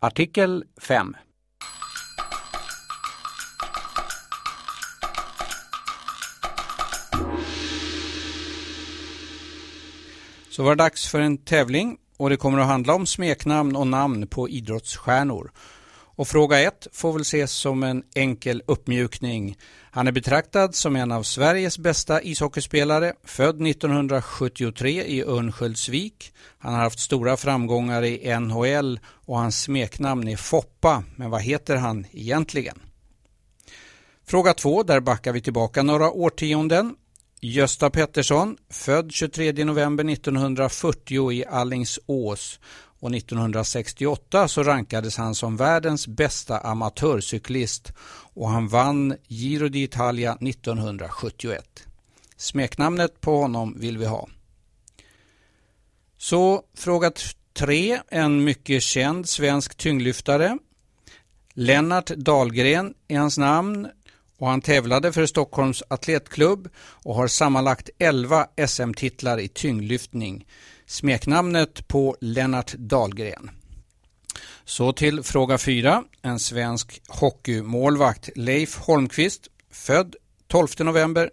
Artikel 5. Så var det dags för en tävling och det kommer att handla om smeknamn och namn på idrottsstjärnor. Och fråga 1 får väl ses som en enkel uppmjukning. Han är betraktad som en av Sveriges bästa ishockeyspelare, född 1973 i Örnsköldsvik. Han har haft stora framgångar i NHL och hans smeknamn är Foppa, men vad heter han egentligen? Fråga 2, där backar vi tillbaka några årtionden. Gösta Pettersson, född 23 november 1940 i Alingsås. Och 1968 så rankades han som världens bästa amatörcyklist och han vann Giro d'Italia 1971. Smeknamnet på honom vill vi ha. Så fråga 3, en mycket känd svensk tyngdlyftare. Lennart Dahlgren är hans namn och han tävlade för Stockholms atletklubb och har sammanlagt 11 SM-titlar i tyngdlyftning. Smeknamnet på Lennart Dahlgren. Så till fråga 4. En svensk hockeymålvakt, Leif Holmqvist, född 12 november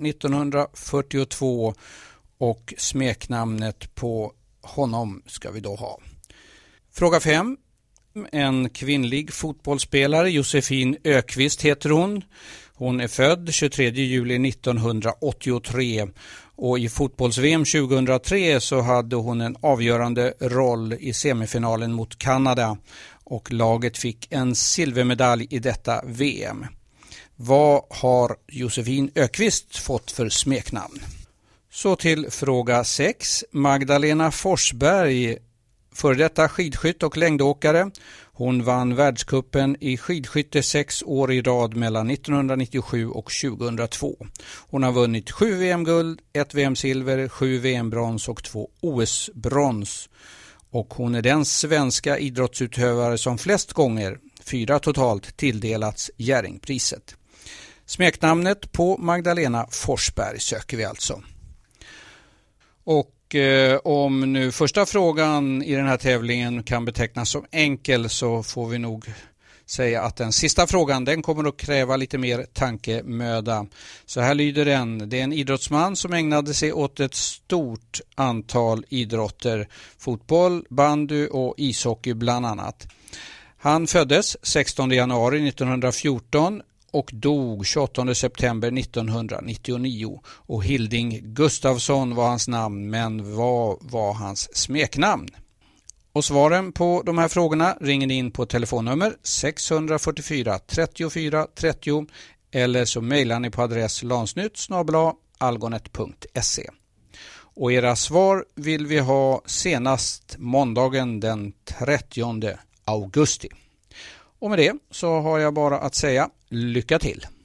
1942 och smeknamnet på honom ska vi då ha. Fråga 5. En kvinnlig fotbollsspelare, Josefin Ökvist heter hon. Hon är född 23 juli 1983 och i fotbolls-VM 2003 så hade hon en avgörande roll i semifinalen mot Kanada och laget fick en silvermedalj i detta VM. Vad har Josefin Ökvist fått för smeknamn? Så till fråga 6. Magdalena Forsberg, före detta skidskytt och längdåkare. Hon vann världscupen i skidskytte 6 år i rad mellan 1997 och 2002. Hon har vunnit 7 VM-guld, 1 VM-silver, 7 VM-brons och 2 OS-brons. Och hon är den svenska idrottsutövare som flest gånger, 4 totalt, tilldelats Jerringpriset. Smeknamnet på Magdalena Forsberg söker vi alltså. Och om nu första frågan i den här tävlingen kan betecknas som enkel så får vi nog säga att den sista frågan den kommer att kräva lite mer tankemöda. Så här lyder den. Det är en idrottsman som ägnade sig åt ett stort antal idrotter. Fotboll, bandy och ishockey bland annat. Han föddes 16 januari 1914 och dog 28 september 1999 och Hilding Gustafsson var hans namn, men vad var hans smeknamn? Och svaren på de här frågorna ringer ni in på telefonnummer 644 34 30 eller så mejlar ni på adress lansnytt@algonet.se. Och era svar vill vi ha senast måndagen den 30 augusti. Och med det så har jag bara att säga lycka till!